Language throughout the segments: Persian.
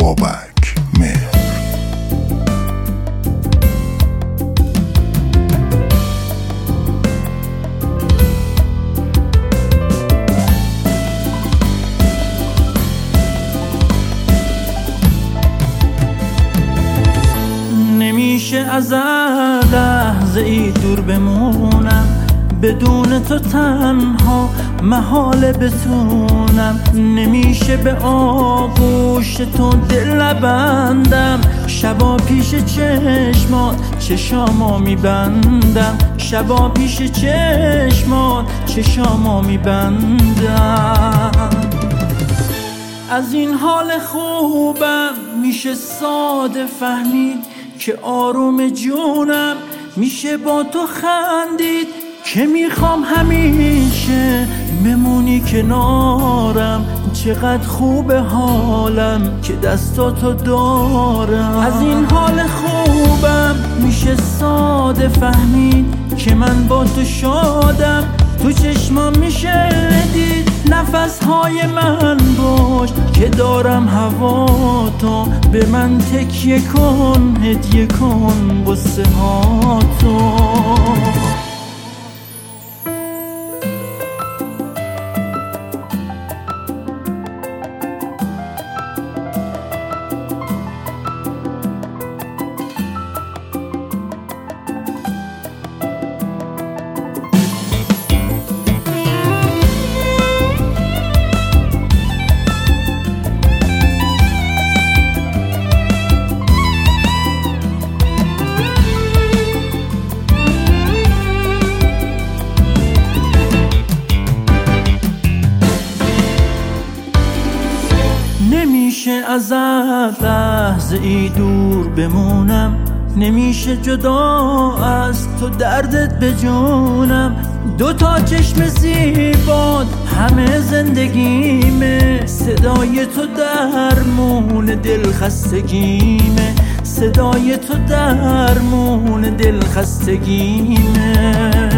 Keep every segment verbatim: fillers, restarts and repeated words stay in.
بابک مهر. نمیشه از لحظه ای دور بمونم، بدون تو تنها محال بتونم. نمیشه به آغوش تو دل بندم، شبا پیش چشمات چشامو میبندم، شبا پیش چشمات چشامو میبندم. از این حال خوبم میشه ساده فهمید که آروم جونم، میشه با تو خندید که میخوام همیشه بمونی کنارم. چقدر خوب حالم که دستاتو دارم. از این حال خوبم میشه ساده فهمید که من با تو شادم. تو چشمام میشه دید نفسهای من باش که دارم هوا تو. به من تکیه کن هدیه کن قصه ها تو. نمیشه از لحظه ای دور بمونم، نمیشه جدا از تو دردت بجونم. دو تا چشم زیبات همه زندگیمه، صدای تو درمون دل خستگیمه، صدای تو درمون دل خستگیمه.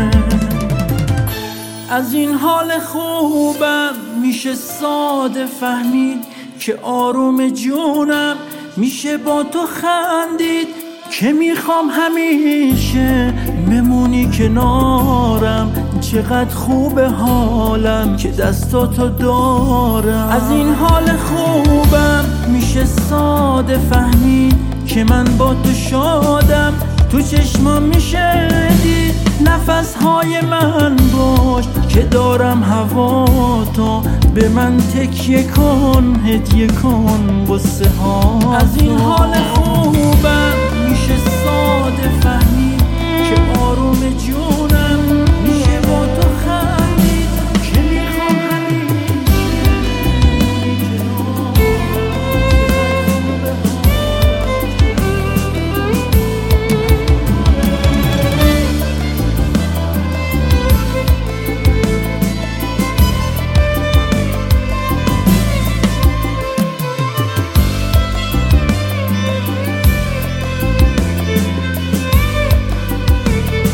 از این حال خوبم میشه ساده فهمید که آروم جونم، میشه با تو خندید که میخوام همیشه بمونی کنارم. چقدر خوب حالم که دستاتو دارم. از این حال خوبم میشه ساده فهمید که من با تو شادم. تو چشمام میشه دید نفسهای من باش که دارم هوا تو. به من تکیه کن هدیه کن قصه ها. از این حال خوبم میشه ساده فهمید که آروم جونم، میشه با تو خندید که میخوام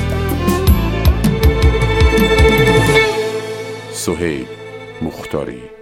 سهیل مختاری.